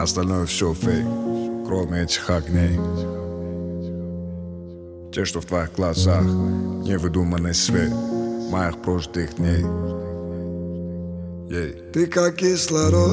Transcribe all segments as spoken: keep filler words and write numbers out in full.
Остальное все фейк, кроме этих огней. Те, что в твоих глазах, невыдуманный свет моих прожитых дней. Yeah. Ты как кислород,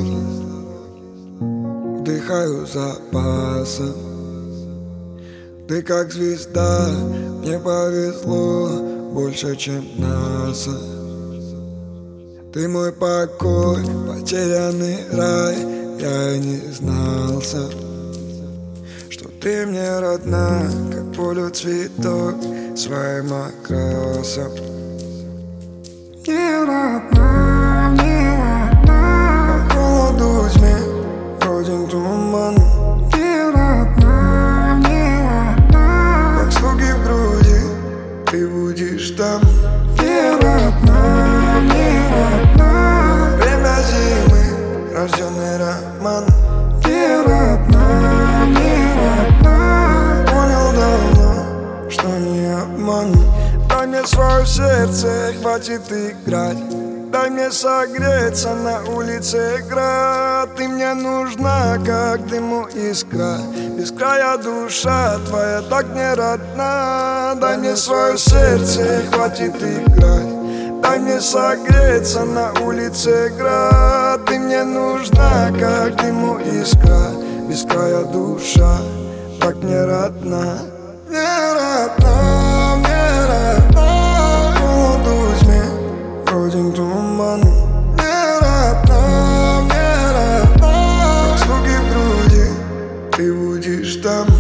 вдыхаю запасом. Ты как звезда, мне повезло больше, чем НАСА. Ты мой покой, потерянный рай, я и не знался, что ты мне родна, как полю цветок своим окрасом. Не родна, не родна, по холоду тьме родин туман. не родна, не родна, Как звуки в груди, ты будешь там. не родна, не родна, Время зимы, рожденный роман. не родна, не родна, Понял давно, что не обман. Дай мне свое сердце, хватит играть. Дай мне согреться, на улице град. Ты мне нужна, как дыму искра. Без края душа твоя так не родна. Дай мне свое сердце, хватит играть. Дай мне согреться, на улице град. Ты мне нужна, как дыму искра. Без края душа так не родна. Не родна, не родна, холоду тьме родин туман. Не родна, не родна, как звуки в груди, ты будешь там.